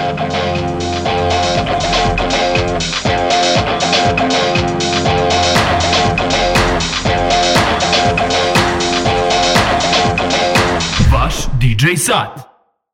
DJ Sat.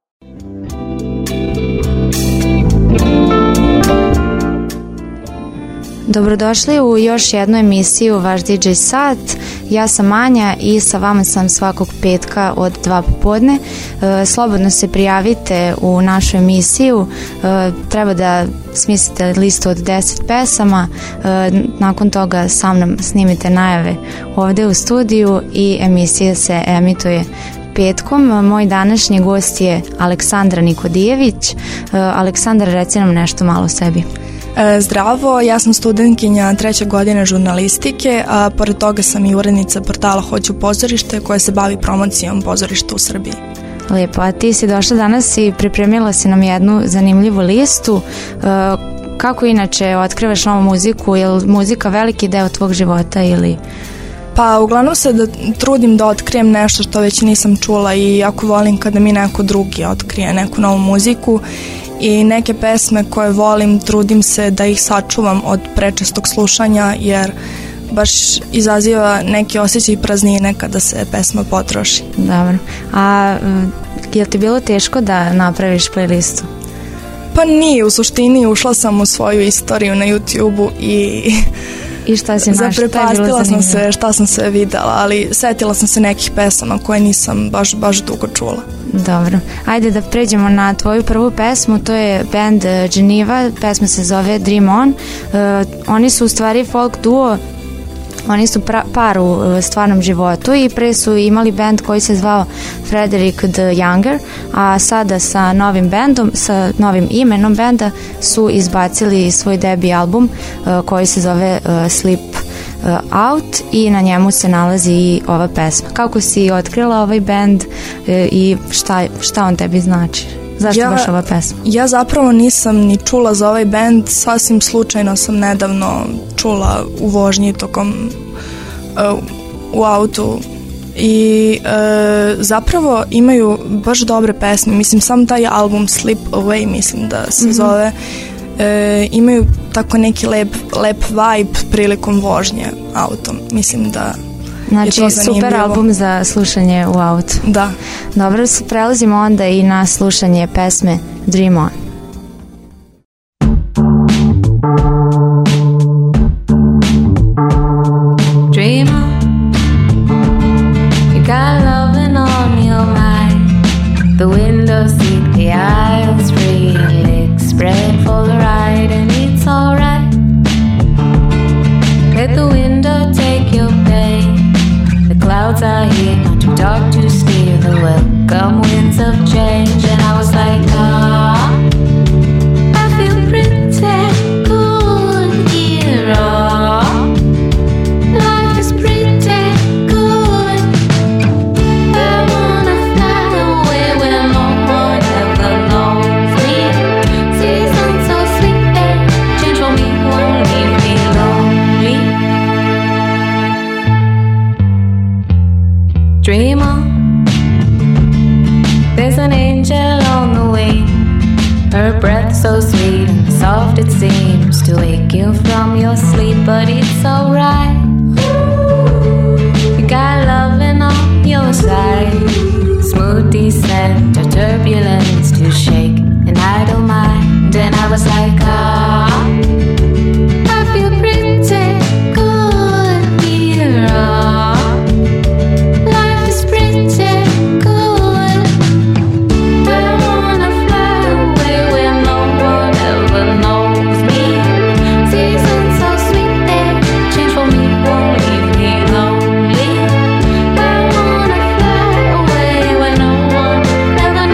Dobrodošli u još jednu emisiju Vaš DJ Sat. Ja sam Anja i sa vama sam svakog petka od 2 popodne. Slobodno se prijavite u našu emisiju. Treba da smislite listu od 10 pesama. Nakon toga sa mnom snimite najave ovde u studiju i emisija se emituje petkom. Moj današnji gost je Aleksandra Nikodijević. Aleksandra, reci nam nešto malo o sebi. Zdravo, ja sam studentkinja 3. godine žurnalistike, a pored toga sam i urednica portala Hoću pozorište koja se bavi promocijom pozorišta u Srbiji. Lijepo, a ti si došla danas i pripremila si nam jednu zanimljivu listu. Kako inače otkrivaš novu muziku? Je li muzika veliki deo tvog života ili... Pa uglavnom se trudim da otkrijem nešto što već nisam čula i jako volim kada mi neko drugi otkrije neku novu muziku i neke pesme koje volim trudim se da ih sačuvam od prečestog slušanja jer baš izaziva neki osjećaj praznine kada se pesma potroši. Dobro, a je li ti bilo teško da napraviš playlistu? Pa nije, u suštini ušla sam u svoju istoriju na YouTube-u I šta si našla? Zaprepastila sam se šta sam sve videla, ali setila sam se nekih pesama koje nisam baš dugo čula. Dobro, ajde da pređemo na tvoju prvu pesmu, to je band Geneva, pesma se zove Dream On. Oni su u stvari folk duo, oni su par u stvarnom životu i pre su imali band koji se zvao Frederick the Younger, a sada sa novim bandom, sa novim imenom benda su izbacili svoj debi album koji se zove Sleep Out i na njemu se nalazi i ova pesma. Kako si otkrila ovaj band i šta on tebi znači? Zašto baš ova pesma? Ja zapravo nisam ni čula za ovaj band, sasvim slučajno sam nedavno čula u vožnji tokom u autu i zapravo imaju baš dobre pesme, mislim sam taj album Slip Away mislim da se zove, imaju tako neki lep vibe prilikom vožnje autom, mislim da znači super album za slušanje u autu. Da. Dobro, prelazimo onda i na slušanje pesme Dream On. Dream on, you got loving on your mind. The window seat, the aisles free, legs spread for the ride, and it's alright. Let the window take your pain. The clouds are here, not too dark to steer the welcome winds of change. And I was like, I feel pretty good here. Life is pretty good. I wanna fly away where no one ever knows me. Seasons so sweet and change for me, won't leave me lonely. Dream on, there's an angel on the wing. Her breath so sweet and soft it seems to wake you from your sleep, but it's alright. You got loving on your side. Smooth descent or turbulence to shake an idle mind. And I was like, I feel pretty good here. Never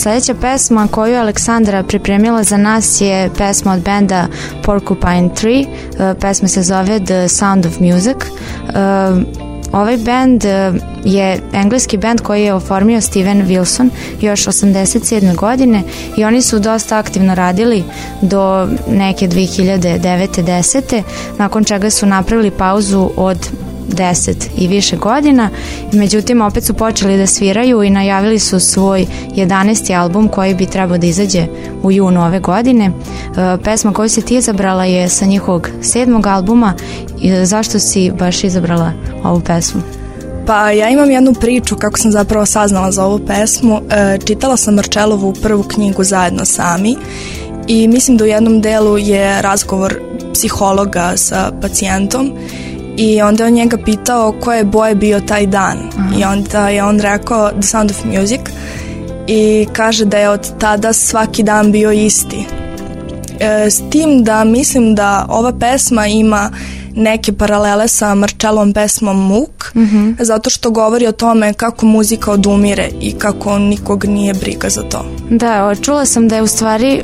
Sledeća pesma koju je Aleksandra pripremila za nas je pesma od benda Porcupine Tree. Pesma se zove The Sound of Music. Ovaj band je engleski band koji je oformio Steven Wilson još 87. godine i oni su dosta aktivno radili do neke 2009-10. nakon čega su napravili pauzu od 10 i više godina. Međutim, opet su počeli da sviraju i najavili su svoj 11. album koji bi trebao da izađe u junu ove godine. Pesma koju si ti izabrala je sa njihovog 7. albuma. Zašto si baš izabrala ovu pesmu? Pa ja imam jednu priču kako sam zapravo saznala za ovu pesmu. Čitala sam Marčelovu prvu knjigu Zajedno sami i mislim da u jednom delu je razgovor psihologa sa pacijentom i onda je on njega pitao koje boje bio taj dan. I onda je on rekao The Sound of Music i kaže da je od tada svaki dan bio isti. S tim da mislim da ova pesma ima neke paralele sa Marčelovom pesmom Muk, zato što govori o tome kako muzika odumire i kako nikog nije briga za to. Da, čula sam da je u stvari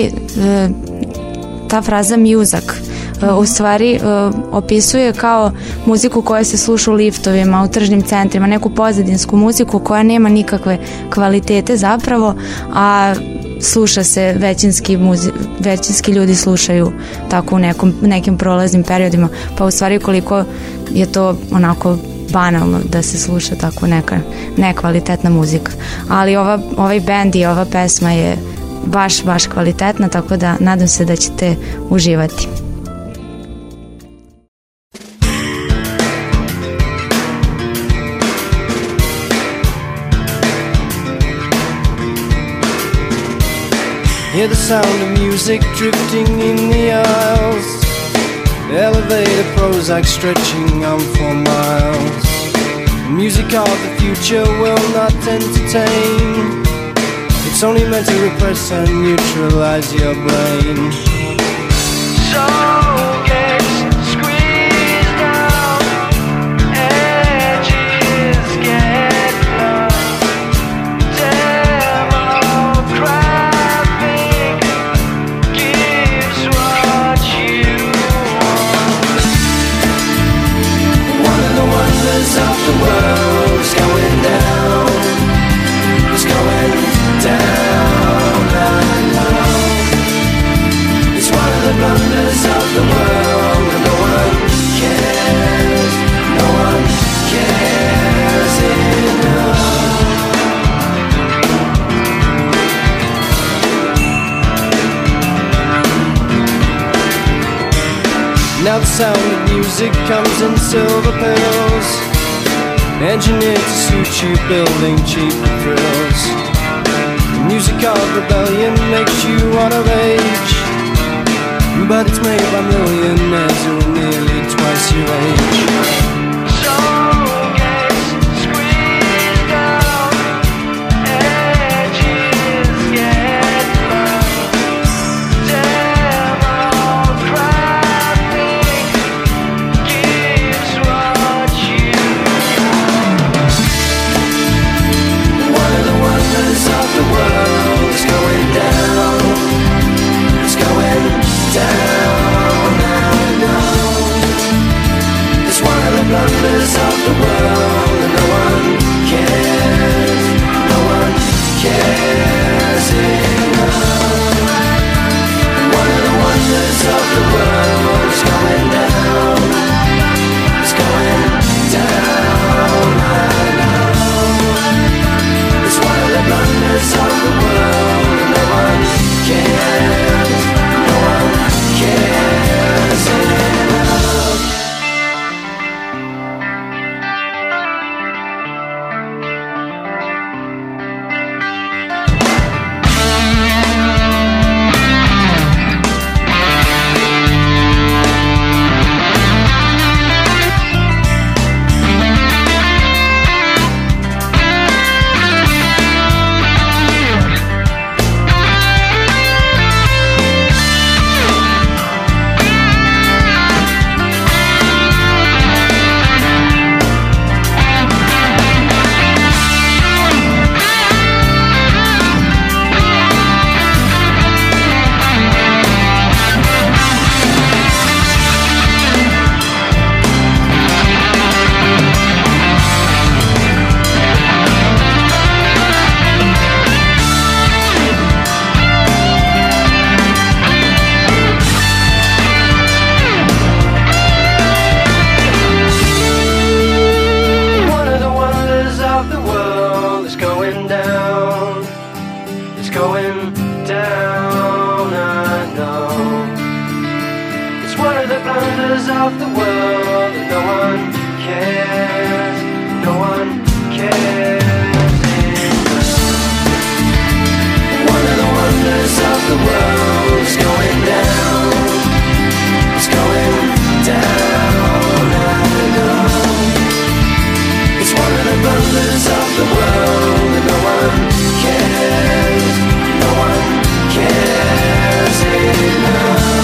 ta fraza muzak u stvari opisuje kao muziku koja se sluša u liftovima, u tržnim centrima, neku pozadinsku muziku koja nema nikakve kvalitete zapravo, a sluša se većinski ljudi slušaju tako u nekim prolaznim periodima, pa u stvari koliko je to onako banalno da se sluša tako neka nekvalitetna muzika. Ali ovaj bend i ova pesma je baš kvalitetna, tako da nadam se da ćete uživati. Hear the sound of music drifting in the aisles, elevator Prozac stretching on for miles. Music of the future will not entertain. It's only meant to repress and neutralize your brain. So get squeezed out, edges get blunt. Democratic gives what you want. One of the wonders of the world is going down. It's going down, I know. It's one of the blunders of the world, and no one cares, no one cares enough. Now the sound of music comes in silver pills, engineered to suit you, building cheap thrills. The music of rebellion makes you wanna rage, but it's made by millionaires who are nearly twice your age. So get squeezed out, edges get blunt. Democratic gives what you want. One of the wonders of the world is going down. It's going down, I know. It's one of the of the world is going down. It's going down, I know. It's one of the blunders of the world that no one cares, no one cares enough. One of the wonders of the world is going down. It's going down, I know. It's one of the blunders of the world that no one cares, no one cares enough.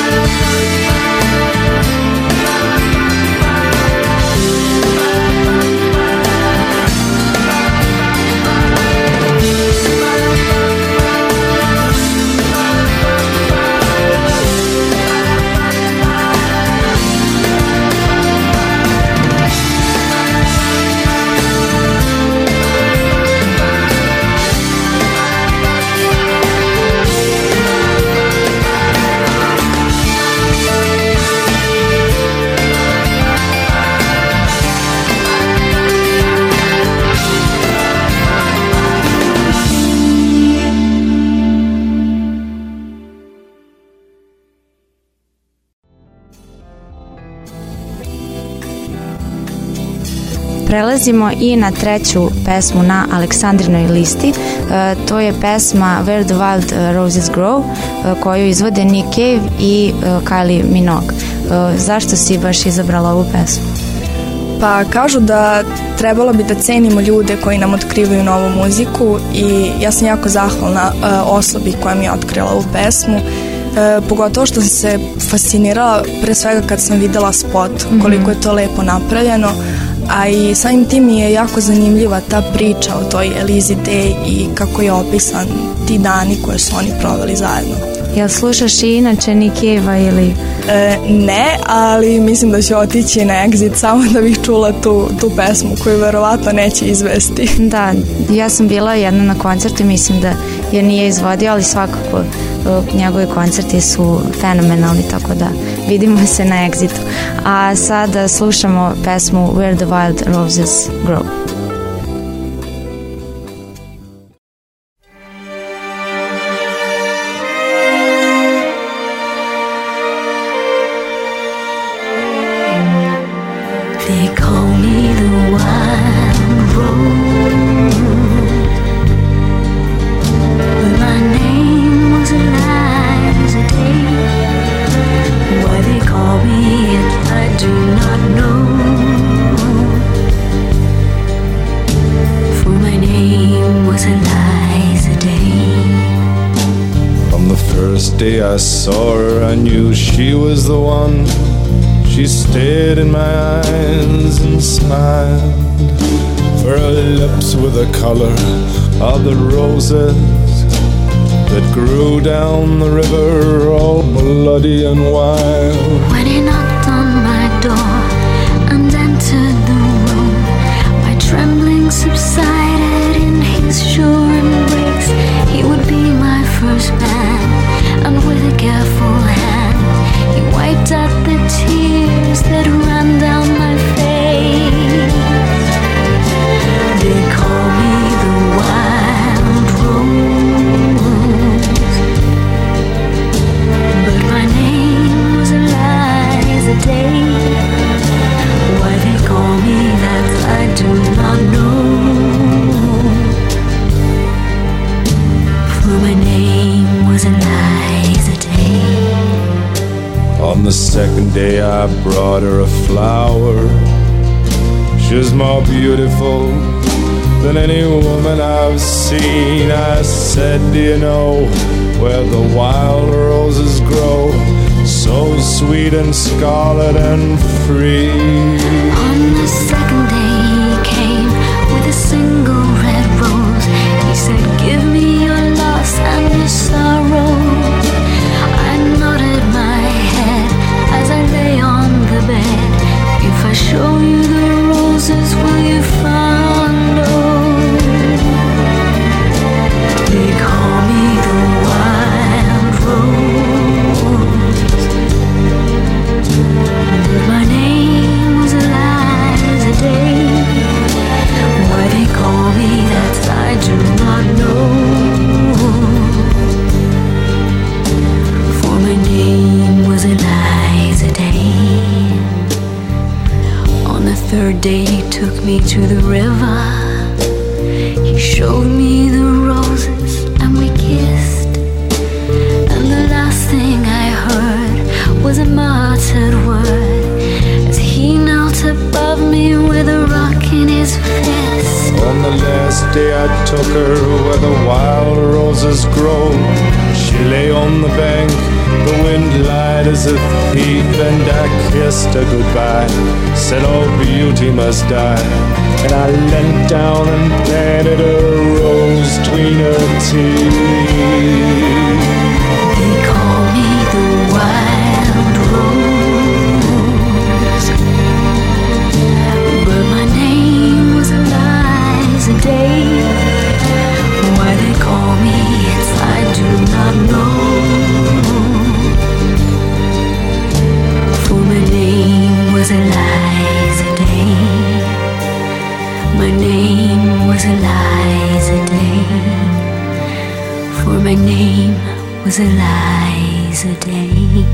Prelazimo i na treću pesmu na Aleksandrinoj listi. To je pesma Where the Wild Roses Grow, koju izvode Nick Cave i Kylie Minogue. Zašto si baš izabrala ovu pesmu? Pa kažu da trebalo bi da cenimo ljude koji nam otkrivaju novu muziku i ja sam jako zahvalna osobi koja mi je otkrila ovu pesmu. Pogotovo što sam se fascinirala pre svega kad sam videla spot, koliko je to lepo napravljeno, a i samim tim mi je jako zanimljiva ta priča o toj Elizi Day i kako je opisan ti dani koje su oni proveli zajedno. Jel slušaš i inače Nick Cave-a ili... Ne, ali mislim da ću otići na Exit samo da bih čula tu pesmu koju verovatno neće izvesti. Da, ja sam bila jedna na koncertu i mislim da je nije izvodio, ali svakako njegovi koncerti su fenomenalni, tako da vidimo se na Exitu. A sada slušamo pesmu Where the Wild Roses Grow. They call me the wild rose, but my name was alive as a day. Why they call me it, I do not know. For my name was Eliza Day. From the first day I saw her, I knew she was the one. She stared in my eyes and smiled, for her lips were the color of the roses that grew down the river, all bloody and wild. When he knocked on my door and entered the room, my trembling subsided in his sure embrace. He would be my first man, and with a careful hand he wiped out the tears that ran down my face. They call me the wild rose, but my name was Eliza Day. Why they call me that I do not know, for my name was Eliza Day. On the second day I brought her a flower. She was more beautiful than any woman I've seen. I said, do you know where the wild roses grow, so sweet and scarlet and free? On the second day he came with a single red rose. He said, give me your loss and your sorrow. I nodded my head as I lay on the bed. If I show you the roses, will you follow? They call me the wild rose, but my name was Eliza Day. day he took me to the river. He showed me the roses and we kissed. And the last thing I heard was a muttered word as he knelt above me with a rock in his fist. On the last day I took her where the wild roses grow. She lay on the bank, the wind lied as a thief, and I kissed her goodbye, said all beauty must die. And I leant down and planted a rose between her teeth. They call me the wild rose, but my name was Eliza Day. Why they call me it I do not know, for my name was Eliza Day. My name was Eliza Day, for my name was Eliza Day.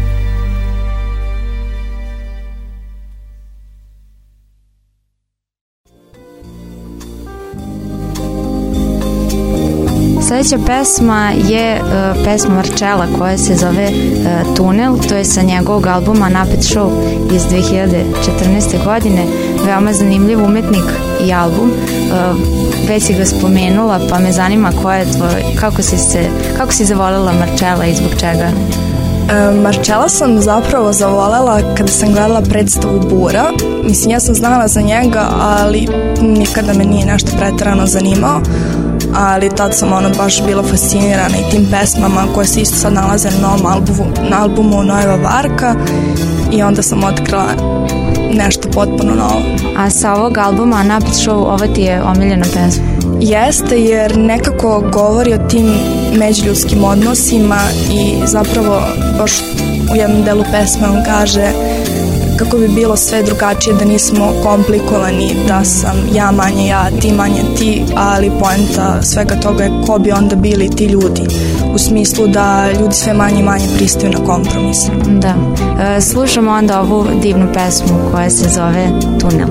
Sljedeća pesma je pesma Marčela koja se zove Tunel, to je sa njegovog albuma Napet Show iz 2014. godine. Veoma zanimljiv umetnik i album. Već si ga spomenula, pa me zanima kako si zavolela Marčela i zbog čega? Marčela sam zapravo zavolela kada sam gledala predstavu Bura. Mislim, ja sam znala za njega, ali nikada me nije nešto preterano zanimao. Ali tad sam baš bila fascinirana i tim pesmama koje se isto sad nalaze na albumu Nojeva Varka, i onda sam otkrila nešto potpuno novo. A sa ovog albuma Napet Show, ovo ti je omiljena pesma? Jeste, jer nekako govori o tim međuljudskim odnosima i zapravo baš u jednom delu pesme on kaže kako bi bilo sve drugačije da nismo komplikovani, da sam ja manje ja, ti manje ti, ali poenta svega toga je ko bi onda bili ti ljudi, u smislu da ljudi sve manje i manje pristaju na kompromis. Da. Slušamo onda ovu divnu pesmu koja se zove Tunel.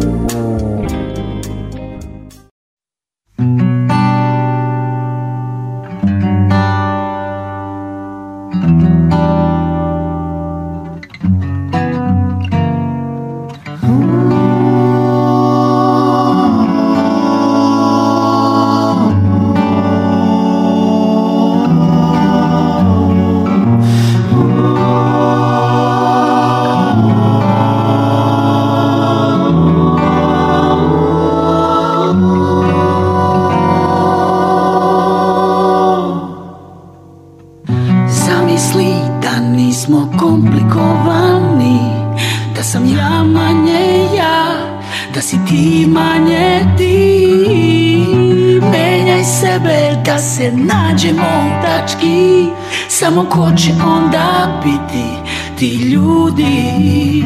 Samo ko će onda biti ti ljudi?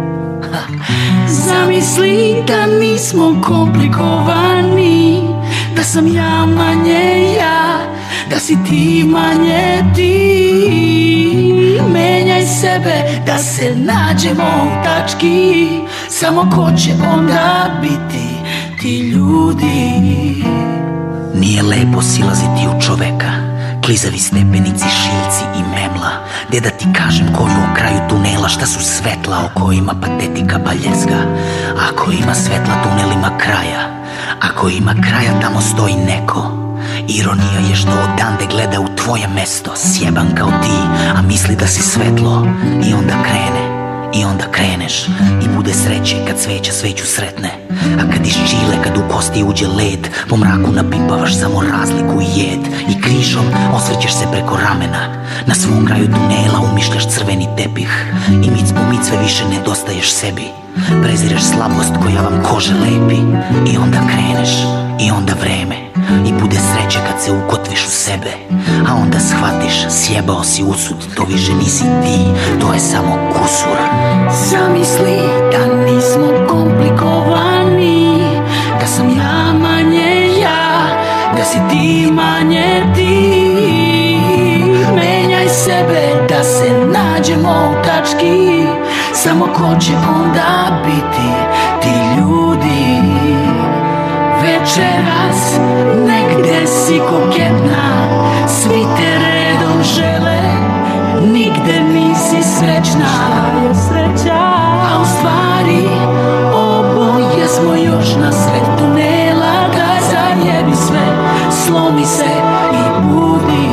Zamisli da nismo komplikovani, da sam ja manje ja, da si ti manje ti. Menjaj sebe da se nađemo u tački, samo ko će onda biti ti ljudi? Nije lepo silaziti u čoveka, klizavi stepenici, šiljci i memla. Gde da ti kažem koju u kraju tunela, šta su svetla o kojima patetika baljezga. Ako ima svetla, tunel ima kraja, ako ima kraja, tamo stoji neko. Ironija je što odande gleda u tvoje mesto, sjeban kao ti, a misli da si svetlo. I onda krene, i onda kreneš, i bude sreće kad sveća sveću sretne. A kad iz čile, kad u kosti uđe led, po mraku napipavaš samo razliku i jed. I križom osvrćeš se preko ramena, na svom kraju tunela umišljaš crveni tepih. I mic po mic sve više nedostaješ sebi, prezireš slabost koja vam kože lepi. I onda kreneš, i onda vreme, i bude sreće kad se ukotviš u sebe. A onda shvatiš, sjebao si usud, to više nisi ti, to je samo kusur. Zamisli da nismo komplikovani, da sam ja manje ja, da si ti manje ti. Menjaj sebe da se nađemo u tački, samo ko će onda biti ti ti ljudi. Večeras negde si koketna, svi te redom žele, nigde nisi srećna. A u stvari oboje smo još na sred tunela, da zajebi sve, slomi se i budi.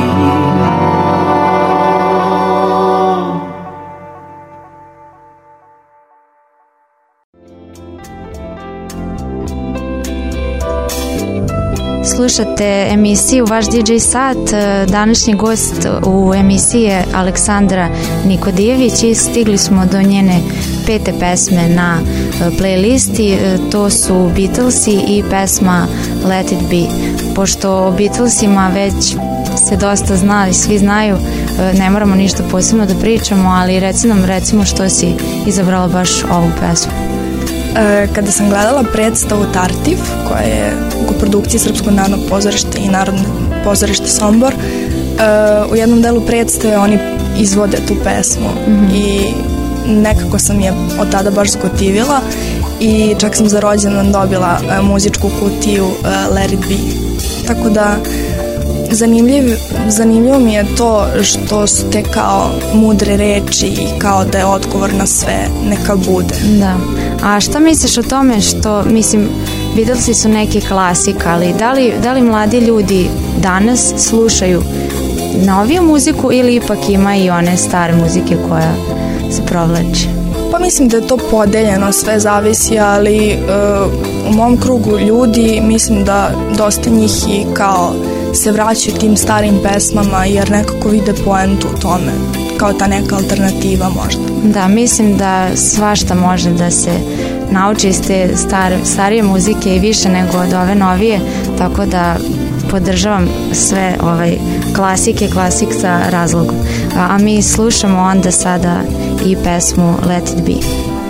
Slušate emisiju Vaš DJ Sat. Današnji gost u emisiji je Aleksandra Nikodijević i stigli smo do njene 5. pesme na playlisti. To su Beatlesi i pesma Let It Be. Pošto o Beatlesima već se dosta zna i svi znaju, ne moramo ništa posebno da pričamo, ali reci nam recimo što si izabrala baš ovu pesmu. Kada sam gledala predstavu Tartif, koja je u koprodukciji Srpskog narodnog pozorišta i Narodno pozorište Sombor, u jednom delu predstave oni izvode tu pesmu i nekako sam je od tada baš zgotivila i čak sam za rođendan dobila muzičku kutiju Let It Be. Tako da zanimljivo mi je to što su te kao mudre reči i kao da je odgovor na sve, neka bude. Da. A šta misliš o tome što, mislim, Beatlesi su neki klasika, ali da li mladi ljudi danas slušaju noviju muziku ili ipak ima i one stare muzike koja se provlači? Pa mislim da je to podeljeno, sve zavisi, ali u mom krugu ljudi mislim da dosta njih i kao se vraćaju tim starim pesmama jer nekako vide poentu u tome, kao ta neka alternativa možda. Da, mislim da svašta može da se nauči iz te starije muzike i više nego od ove novije, tako da podržavam sve klasik sa razlogom. A mi slušamo onda sada i pesmu Let It Be.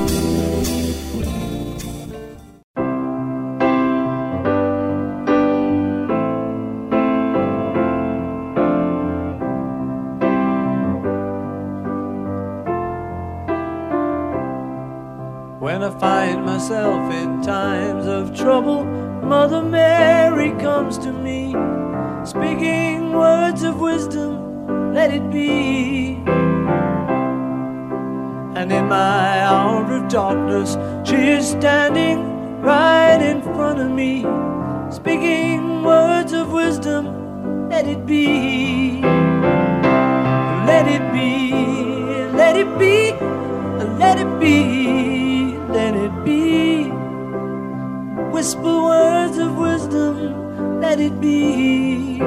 When I find myself in times of trouble, Mother Mary comes to me, speaking words of wisdom, let it be. And in my hour of darkness, she is standing right in front of me, speaking words of wisdom, let it be. Let it be, let it be, let it be. Let it be. Whisper words of wisdom, let it be.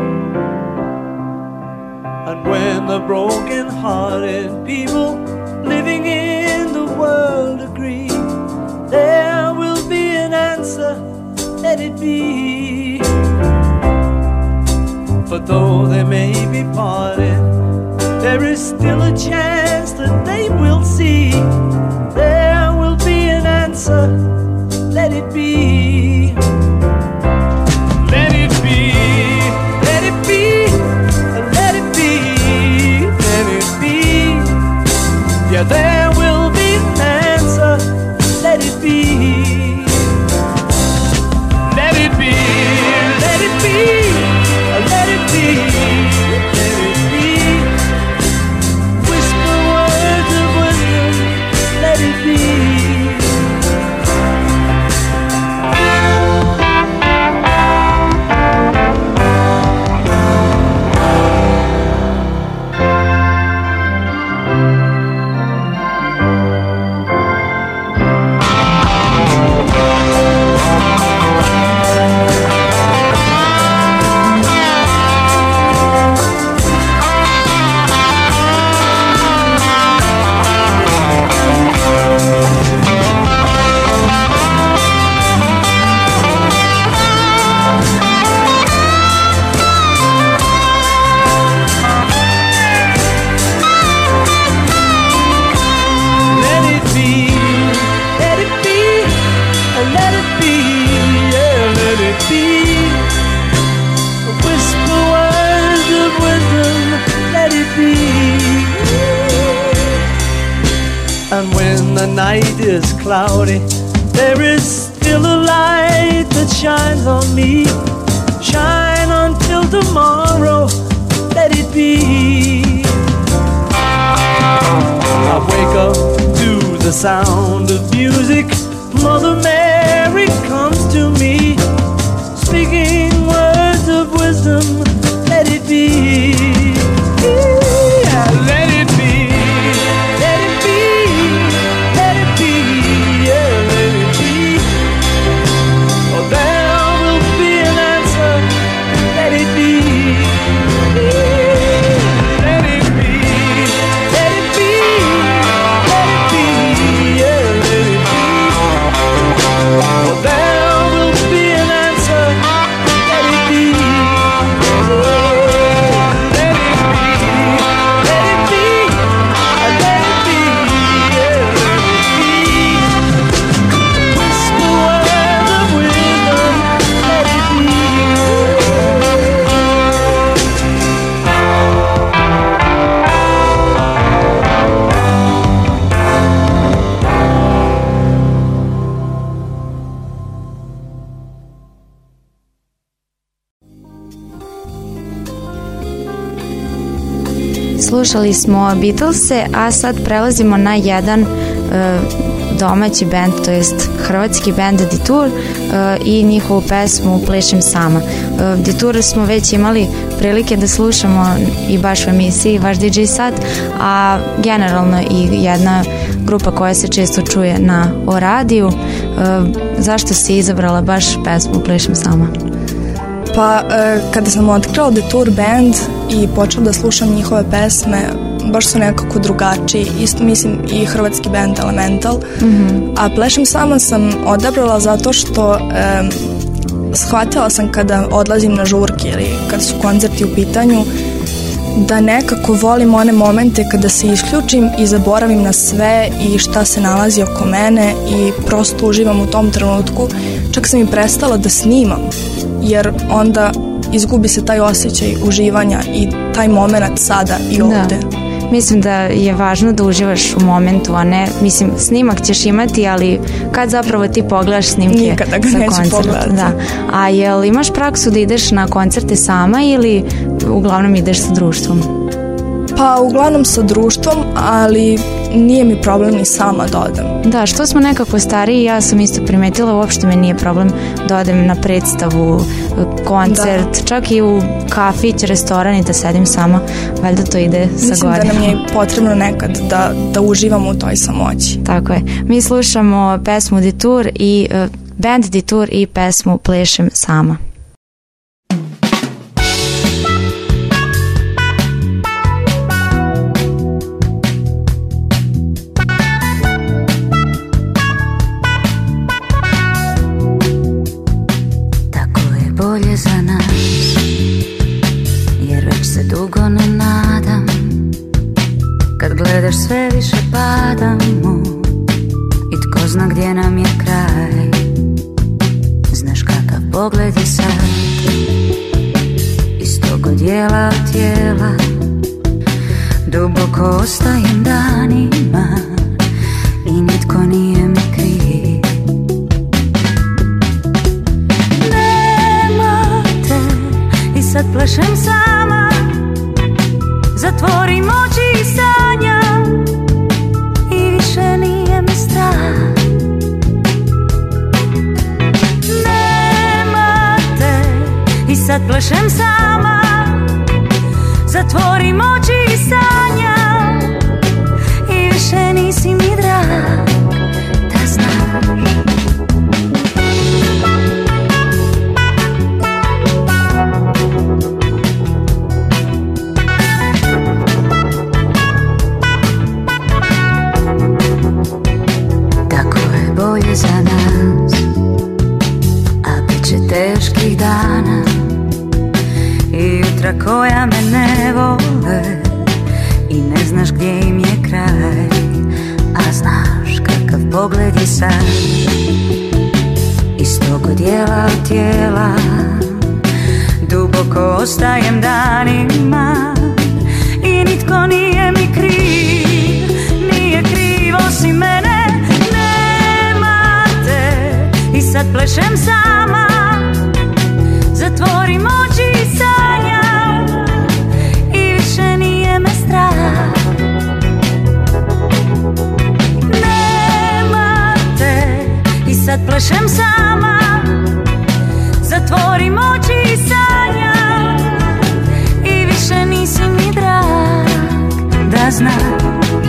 And when the broken-hearted people living in the world agree, there will be an answer, let it be. For though they may be parted, there is still a chance that they will see. There will be an answer, let it be. Let it be, let it be, let it be, let it be. Yeah, there will be an answer, let it be. Let it be, let it be, let it be, let it be. Whisper words of wisdom, let it be. And when the night is cloudy, There is still a light that shines on me. Shine until tomorrow, let it be. I wake up to the sound of music. Mother Mary comes to me, speaking words of wisdom, let it be. Yeah, let it be. Let it be. Let it be. Yeah, let it be. Oh, there will be an answer. Let it be. Let it be. Let it be. Let it be. Yeah, let it be. Oh, there will be an answer. Let it be. Slušali smo Beatlese, a sad prelazimo na jedan domaći band, to jest hrvatski band Detour i njihovu pesmu Plešem sama. Detour smo već imali prilike da slušamo i baš u emisiji Vaš DJ Sat, a generalno i jedna grupa koja se često čuje o radiju. Zašto si izabrala baš pesmu Plešem sama? Pa kada sam otkrila Detour band i počela da slušam njihove pesme, baš su nekako drugačiji, isto mislim i hrvatski band Elemental. A Plešem sama sam odabrala zato što shvatila sam kada odlazim na žurke ili kada su koncerti u pitanju, da nekako volim one momente kada se isključim i zaboravim na sve i šta se nalazi oko mene i prosto uživam u tom trenutku. Čak sam i prestala da snimam, jer onda izgubi se taj osjećaj uživanja i taj moment sada i ovde. Da. Mislim da je važno da uživaš u momentu, a ne, mislim, snimak ćeš imati, ali kad zapravo ti pogledaš snimke nikada ga neću pogledati. Da. A jel imaš praksu da ideš na koncerte sama ili uglavnom ideš sa društvom? Pa uglavnom sa društvom, ali nije mi problem ni sama da odem. Da, što smo nekako stariji, ja sam isto primetila, uopšte mi nije problem da odem na predstavu, koncert, čak i u kafić, restoran i da sedim sama, valjda to ide sa godinama. Mislim da nam je potrebno nekad da uživamo u toj samoći. Tako je. Mi slušamo pesmu Detour i band Detour i pesmu Plešem sama. Bolje za nas, jer već se dugo ne nadam. Kad gledaš sve više padamo i tko zna gdje nam je kraj. Znaš kakav pogled je sad, iz tog odjela od tijela duboko ostajem danima i nitko nije mi kriv. Sad plešem sama, zatvorim oči i sanjam i više nije mi strah. Nema te i sad plešem sama, zatvorim oči i sanjam i više nisi mi drag, da znaš. Bolje za nas, a bit će teških dana i jutra koja me ne vole i ne znaš gdje im je kraj, a znaš kakav pogled je sad, iz tog odjela od tijela duboko ostajem danima i nitko nije mi kriv, nije kriv osim mene. sad plešem sama, zatvorim oči i sanjam i više nije me strah. Nema te i sad plešem sama, zatvorim oči i sanjam i više nisi mi drag, da znaš.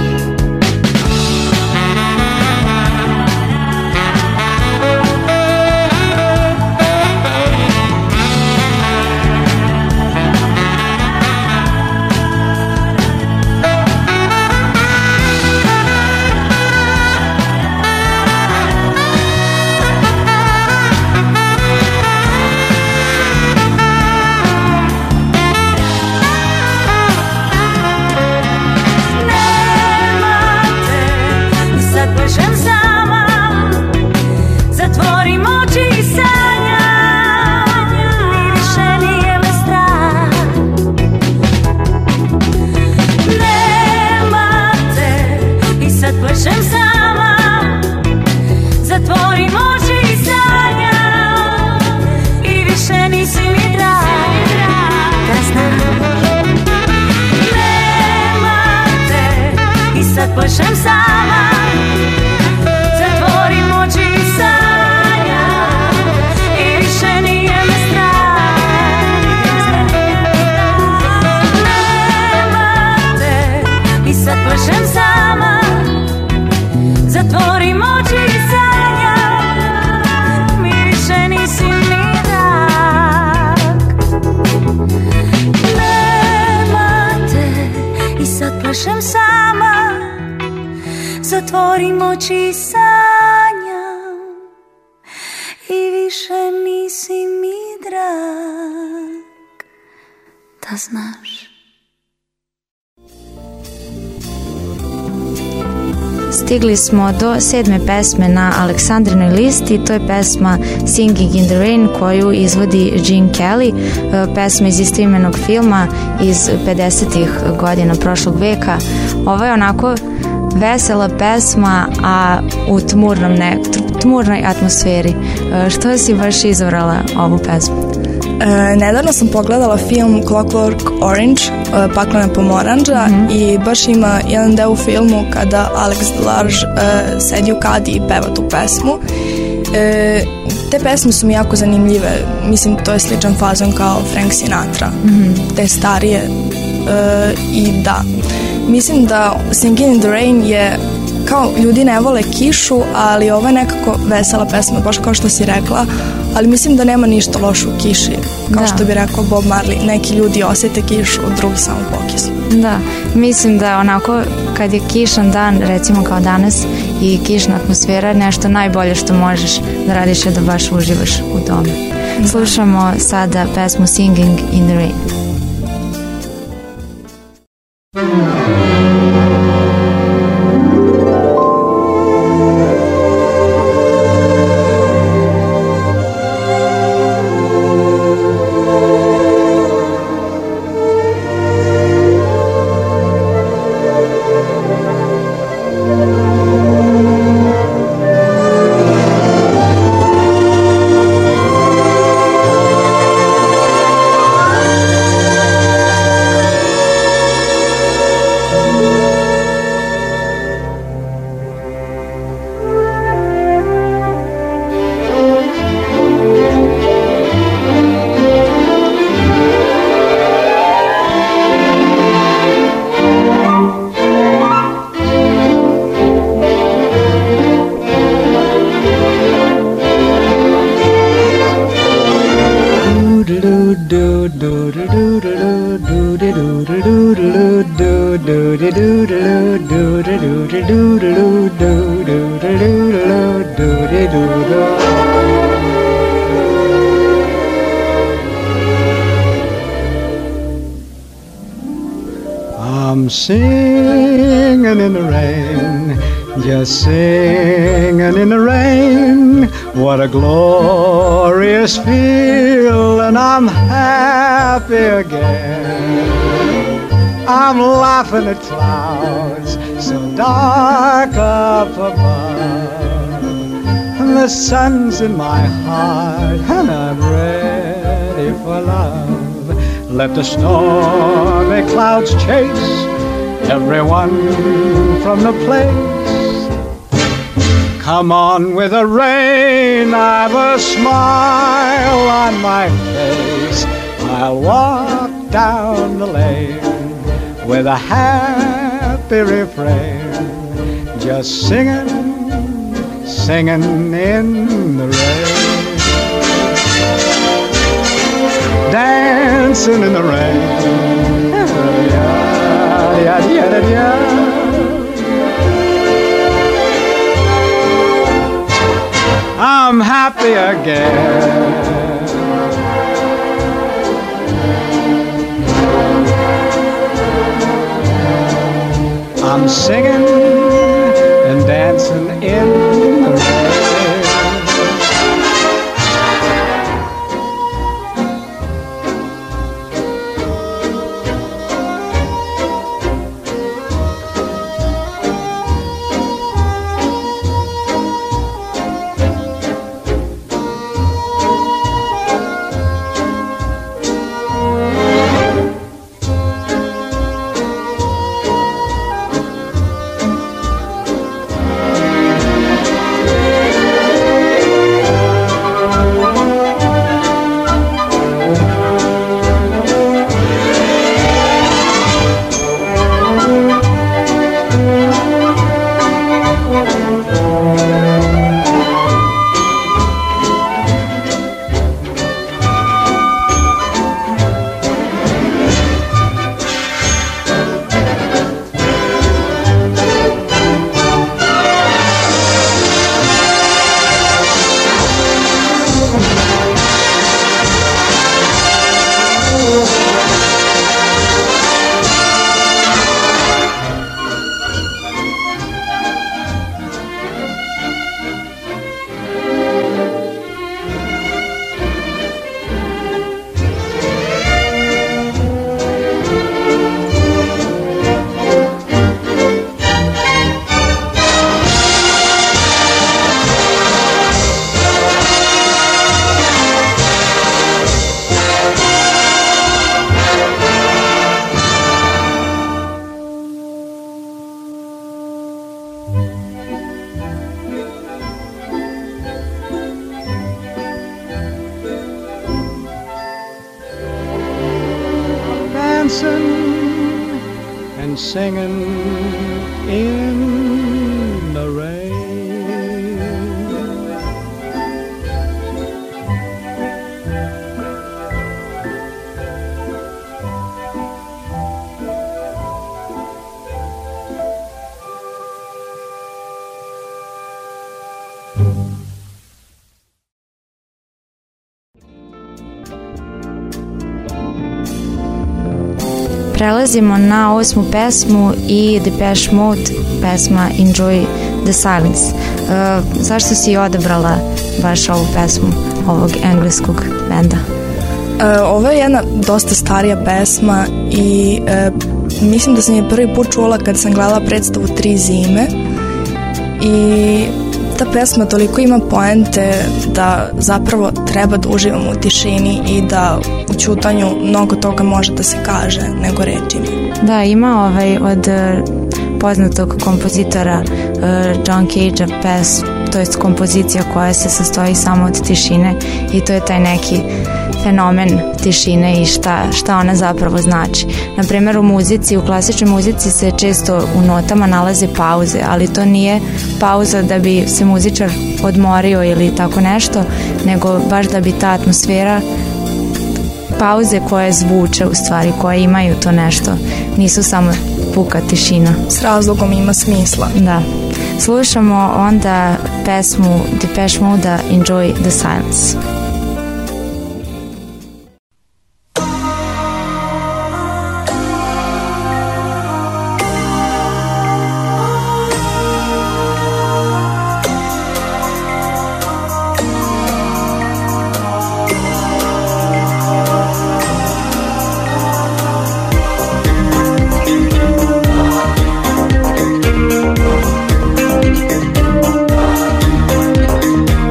Plešem sama, zatvorim oči i sanjam i više nije me strah. Nema te i sad plešem sama, zatvorim oči i sanjam i više nisi mi drag. Nema te i sad plešem sama, zatvorim oči i sanjam i više nisi mi drag, da znaš. Stigli smo do 7. pesme na Aleksandrinoj listi, to je pesma Singing in the Rain koju izvodi Gene Kelly, pesma iz istoimenog filma iz 50-ih godina prošlog veka. Ovo je onako vesela pesma, a u tmurnoj atmosferi. Što si baš izabrala ovu pesmu? Nedavno sam pogledala film Clockwork Orange, Paklena pomoranđa, i baš ima jedan deo u filmu kada Alex DeLarge sedi u kadi i peva tu pesmu. Te pesme su mi jako zanimljive, mislim to je sličan fazon kao Frank Sinatra, te starije, i da, mislim da Singing in the Rain je kao ljudi ne vole kišu, ali ovo je nekako vesela pesma, baš kao što si rekla, ali mislim da nema ništa loše u kiši, kao što bi rekao Bob Marley, neki ljudi osjete kišu, drugi samo pokisnu. Da, mislim da onako kad je kišan dan, recimo kao danas, i kišna atmosfera, nešto najbolje što možeš da radiš je da baš uživaš u tome. Slušamo sada pesmu Singing in the Rain. I'm singing in the rain, just singing in the rain. What a glorious feeling, I'm happy again. I'm laughing at clouds so dark up above. the sun's in my heart and I'm ready for love. Let the stormy clouds chase everyone from the place. Come on with the rain, I've a smile on my face. I'll walk down the lane with a happy refrain, just singing, singing in the rain, dancing in the rain. I'm happy again. I'm singing and dancing in the rain. And singing in the rain. Prelazimo na 8. pesmu i Depeche Mode, pesma Enjoy the Silence. Zašto si odabrala baš ovu pesmu ovog engleskog benda? Ovo je jedna dosta starija pesma i mislim da sam je prvi put čula kad sam gledala predstavu 3 zime i ta pesma toliko ima poente da zapravo treba da uživamo u tišini i da u ćutanju mnogo toga može da se kaže nego rečima. Da, ima od poznatog kompozitora John Cage-a to je kompozicija koja se sastoji samo od tišine i to je taj neki fenomen tišine i šta ona zapravo znači. Na primjer u muzici, u klasičnoj muzici se često u notama nalaze pauze, ali to nije pauza da bi se muzičar odmorio ili tako nešto, nego baš da bi ta atmosfera, pauze koje zvuče u stvari, koje imaju to nešto, nisu samo puka tišina. S razlogom ima smisla. Da. Slušamo onda pesmu Depeche Mode Enjoy the Silence. Enjoy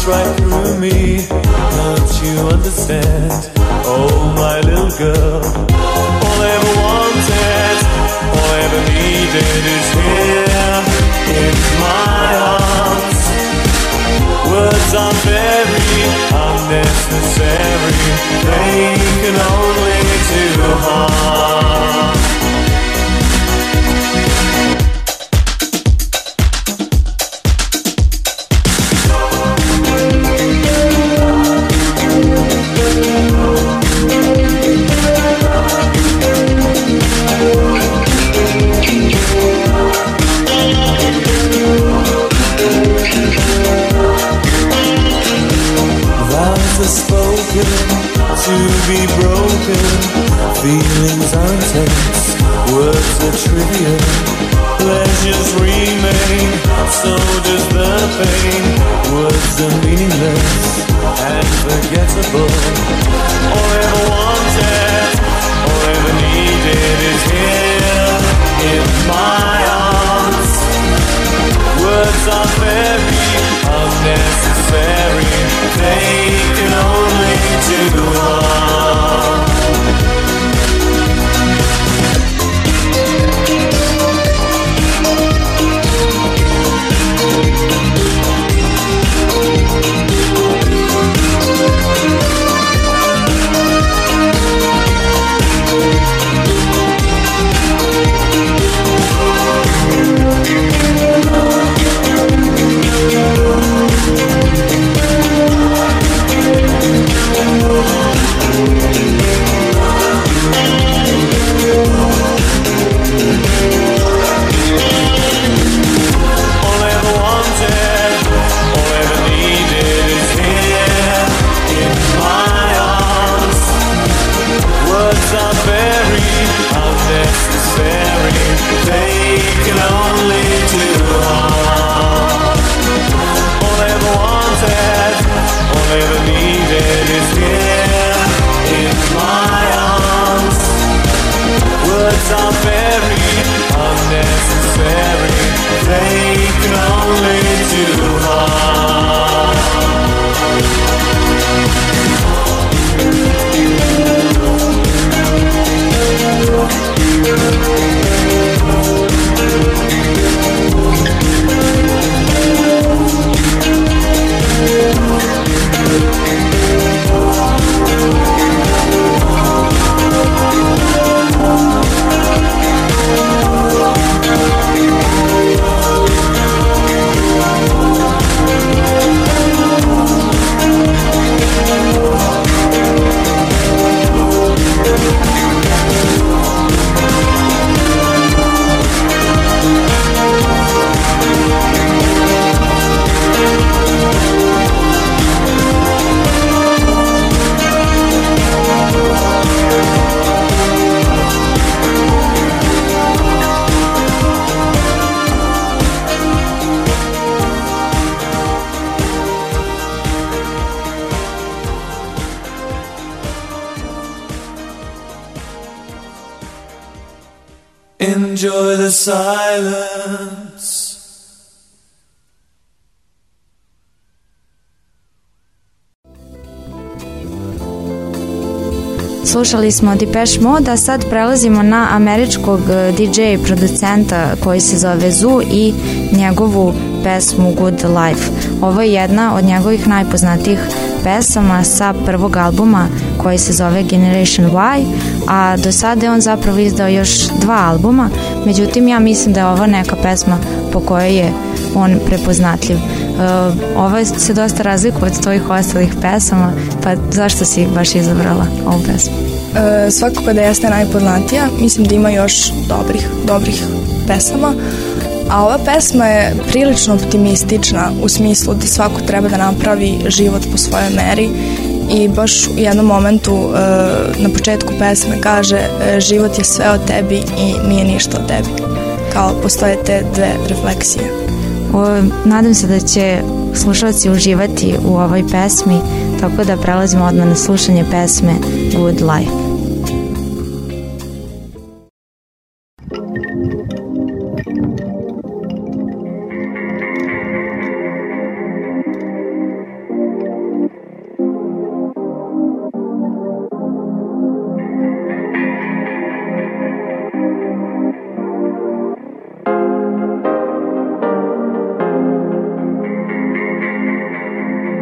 right through me. Don't you understand? Oh, my little girl. All I ever wanted, all I ever needed is here in my arms. Words are very unnecessary. They can only do harm. Spoken to be broken, feelings are intense, words are trivial, pleasures remain, so does the pain. Words are meaningless and forgettable. All I ever wanted, all I ever needed is here in my arms. Words are very unnecessary. They can only do harm. Enjoy the silence. Slušali smo Depeche Mode, a sad prelazimo na američkog DJ producenta koji se zove Zoo i njegovu pesmu Good Life. Ovo je jedna od njegovih najpoznatijih pesama sa prvog albuma koji se zove Generation Y, a do sada je on zapravo izdao još 2 albuma, međutim ja mislim da je ovo neka pesma po kojoj je on prepoznatljiv. Ovo se dosta razlikuje od tvojih ostalih pesama, pa zašto si baš izabrala ovu pesmu? Svakako da jeste najpoznatija, mislim da ima još dobrih pesama, a ova pesma je prilično optimistična u smislu da svako treba da napravi život po svojoj meri i baš u jednom momentu na početku pesme kaže život je sve o tebi i nije ništa o tebi. Kao postoje te dve refleksije. Nadam se da će slušalci uživati u ovoj pesmi, tako da prelazimo odmah na slušanje pesme Good Life.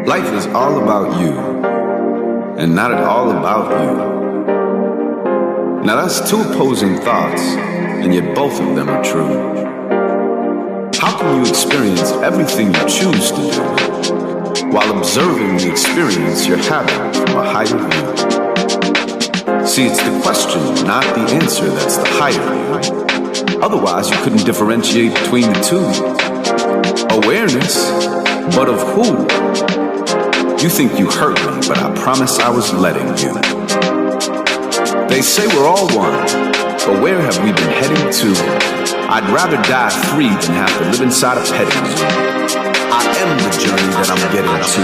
Life is all about you, and not at all about you. Now that's two opposing thoughts, and yet both of them are true. How can you experience everything you choose to do while observing the experience you're having from a higher view? See, it's the question, not the answer, that's the higher view. Otherwise, you couldn't differentiate between the two. Awareness, but of who? You think you hurt me, but I promise I was letting you. They say we're all one, but where have we been heading to? I'd rather die free than have to live inside a petting zoo. I am the journey that I'm getting to.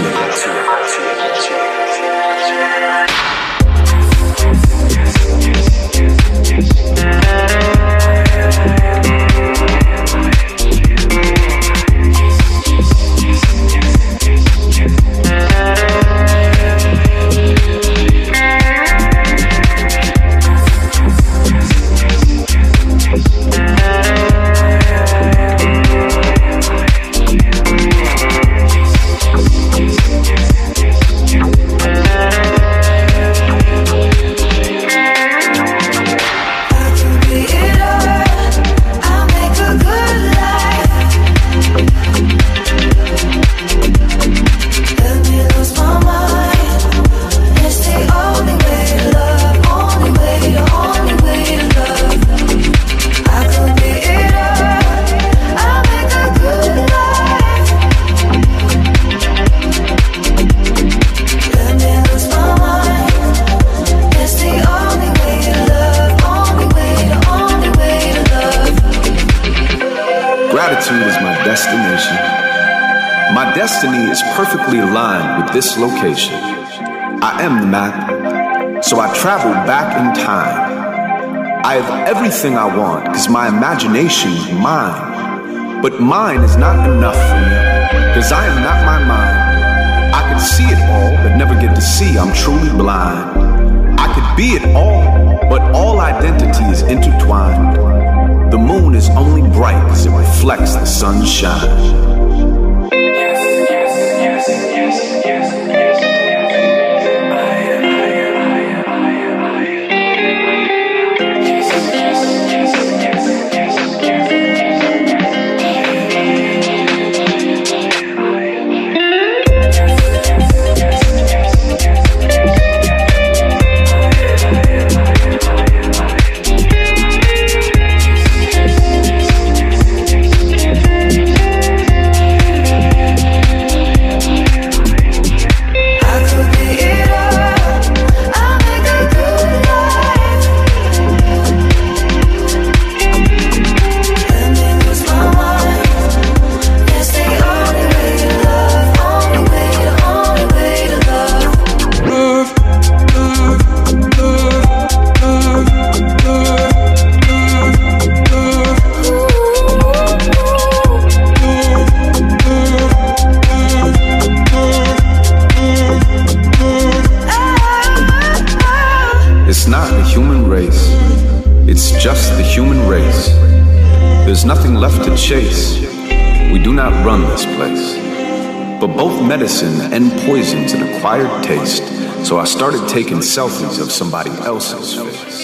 Gratitude is my destination. My destiny is perfectly aligned with this location. I am the map, so I travel back in time. I have everything I want because my imagination is mine. But mine is not enough for me because I am not my mind. I could see it all but never get to see I'm truly blind. I could be it all, but all identity is intertwined. The moon is only bright because it reflects the sunshine. Nothing left to chase. We do not run this place. But both medicine and poison's an acquired taste, so I started taking selfies of somebody else's face.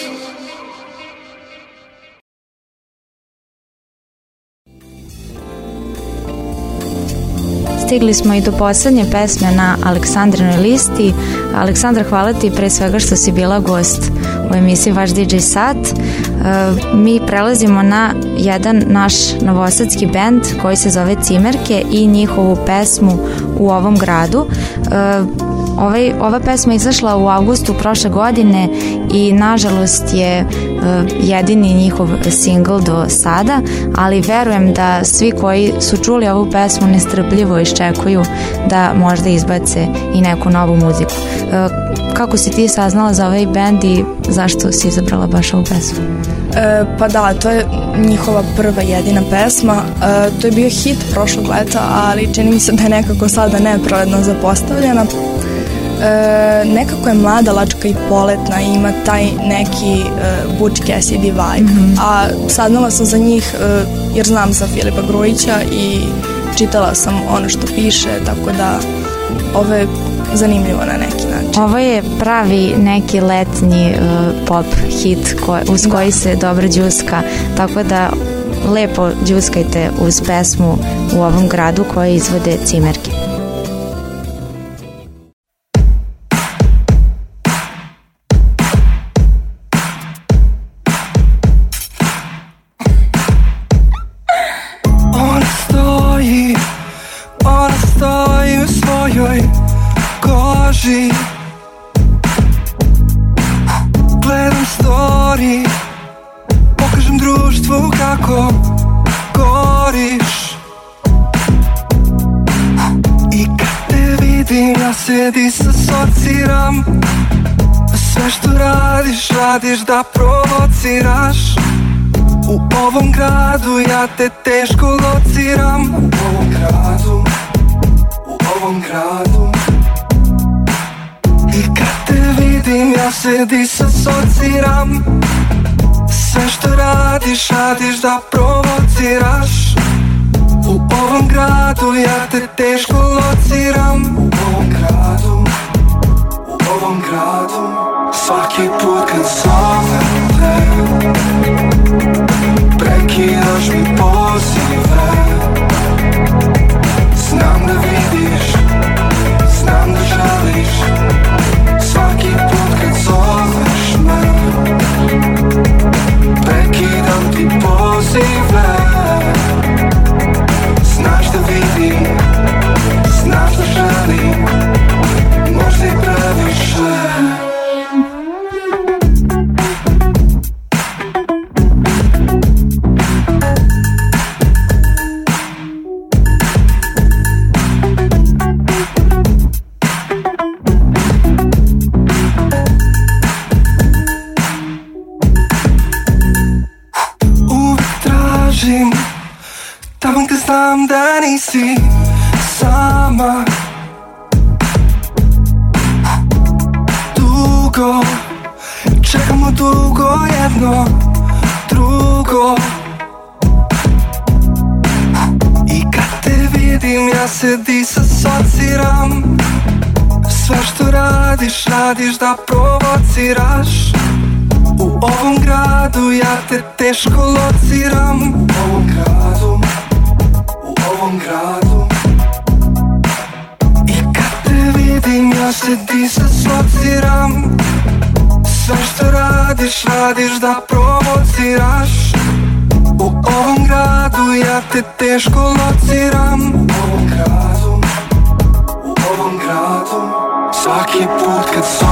Stigli smo i do poslednje pesme na Aleksandrinoj listi. Aleksandra, hvala ti pre svega što si bila gost u emisiji Vaš DJ Sat. Mi prelazimo na jedan naš novosadski bend koji se zove Cimerke i njihovu pesmu U ovom gradu. Ova pesma izašla u avgustu prošle godine i nažalost je jedini njihov singl do sada, ali verujem da svi koji su čuli ovu pesmu nestrpljivo iščekuju da možda izbace i neku novu muziku. Kako si ti saznala za ovaj bend i zašto si izabrala baš ovu pesmu? Pa da, to je njihova prva jedina pesma. To je bio hit prošlog leta, ali čini mi se da je nekako sada nepravedno zapostavljena. Nekako je mlada, lačka i poletna i ima taj neki Butch Cassidy vibe. A saznala sam za njih jer znam za Filipa Grujića i čitala sam ono što piše, tako da ovo je zanimljivo na neki način. Ovo je pravi neki letnji pop hit uz koji se dobro džuska, tako da lepo džuskajte uz pesmu U ovom gradu koje izvode Cimerke. Ona stoji u svojoj koži, gledam story, pokažem društvu kako goriš. I kad te vidim ja se disasociram, sve što radiš, radiš da provociraš. U ovom gradu ja te teško lociram. U ovom gradu, u ovom gradu. I kad te vidim ja se disasociram, sve što radiš, radiš da provociraš. U ovom gradu ja te teško lociram. U ovom gradu, u ovom gradu. Svaki put kad zovem te, prekidaš mi pozive. Znam da vidiš, znam da želiš. Svaki put kad zoveš me, prekidam ti pozive. Znaš da vidim, znaš da želim, možda i previše. Tamo gde znam da nisi sama. Dugo, čekamo dugo jedno drugo. I kad te vidim ja se disasociram, sve što radiš, radiš da provociraš. U ovom gradu ja te teško lociram. U ovom gradu, u ovom gradu. I kad te vidim ja se disasociram, sve što radiš, radiš da provociraš. U ovom gradu ja te teško lociram. U ovom gradu, u ovom gradu. Svaki put kad